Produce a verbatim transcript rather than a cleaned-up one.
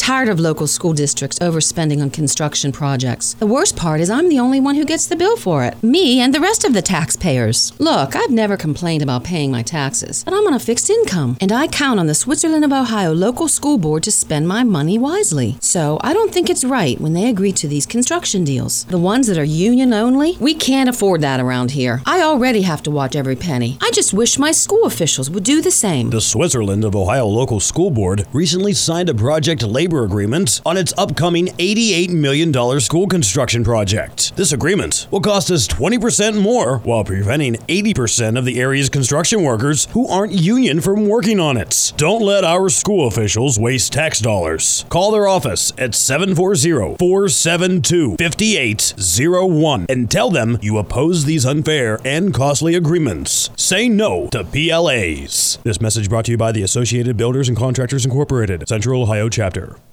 tired of local school districts overspending on construction projects. The worst part is I'm the only one who gets the bill for it. Me and the rest of the taxpayers. Look, I've never complained about paying my taxes, but I'm on a fixed income, and I count on the Switzerland of Ohio local school board to spend my money wisely. So I don't think it's right when they agree to these construction deals. The ones that are union only, we can't afford that around here. I already have to watch every penny. I just wish my school officials would do the same. The Switzerland of Ohio local school board recently signed a project labor agreement on its upcoming eighty-eight million dollars school construction project. This agreement will cost us twenty percent more while preventing eighty percent of the area's construction workers who aren't union from working on it. Don't let our school officials waste tax dollars. Call their office at seven four zero, four seven two, five eight zero one and tell them you oppose these unfair and costly agreements. Say no to P L As. This message brought to you by the Associated Builders and Contractors Incorporated, Central Ohio Chapter.